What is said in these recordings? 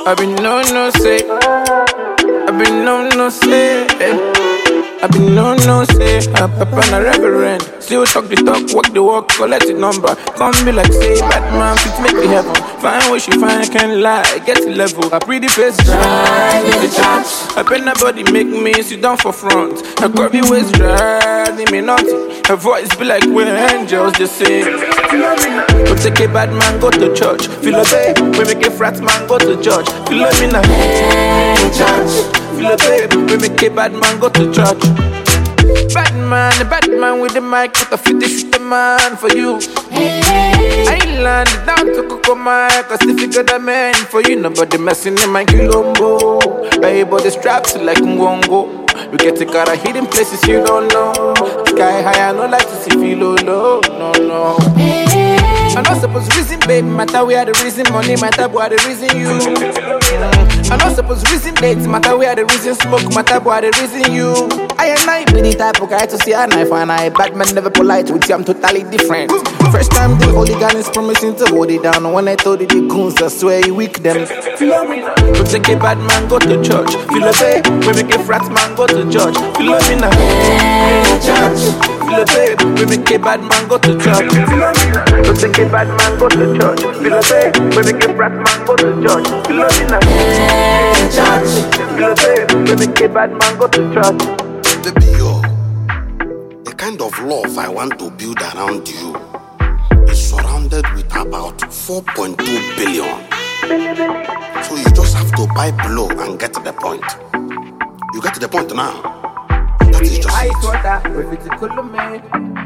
I been no say. I been no say. I been no say. A papa and a reverend. Still talk the talk, walk the walk, collect the number. Come be like say Batman, fit make the heaven. Find what she find, can't lie, get the level. A pretty face drive the chance. A pen body make me sit down for front. A curvy waist driving me naughty. Her voice be like when angels just sing. We take a bad man, go to church. Feel a babe, we make a frat man, go to church. Feel a me now, church. Feel a babe, we make a bad man, go to church. The bad man with the mic, with a 50 shoot the man for you. I landed down to Kokoma, cause if you got a man for you, nobody messing in my kilombo. Everybody strapped like Mwongo. We get to got a hidden places you don't know. Sky high, I don't like to see feel low, no. I'm not supposed to reason, baby, matter we are the reason. Money matter, boy, the reason you. I'm not supposed to reason, dates matter, we are the reason. Smoke matter, boy, the reason you. I and I be the type of guy to see a knife and I. Batman never polite with you, I'm totally different. First time the holy gun is promising to hold it down. When I told you the goons, I swear you weak them. We take a bad man, go to church. Feel a babe, we make a frat man, go to church. Feel a me now, church. Feel a babe, we make a bad man, go to church. We take a bad man, go to church. Feel a babe, we make a frat man, go to church. Feel a me now, church. Feel a babe, we make a bad man, go to church. Baby, yo, the kind of love I want to build around you is surrounded with about 4.2 billion. So you just have to buy below and get to the point. You get to the point now. That is just ice water, with it cool me.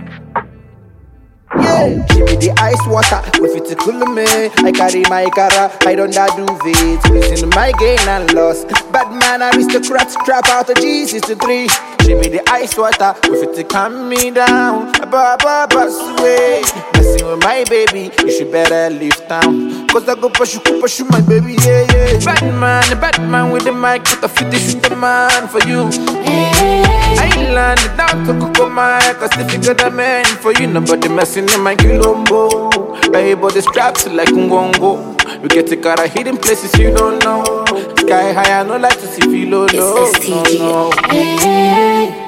Yeah, she be the ice water, with it cool me. I carry my cara, I don't do it. Listen to my gain and loss. Bad man, aristocrat, strap out of Jesus to 3. She be the ice water, with it calm me down. Pass away. Messing with my baby, you should better leave town. Cause I go push you, my baby, yeah. The bad man with the mic, with a 50 shoot the man for you. I landed down to Kokoma, cause if you got a man for you, nobody messing in my kilombo. Everybody strapped like Mwongo. We get to got a hidden places you don't know. Sky high, I don't like to see feel low, no.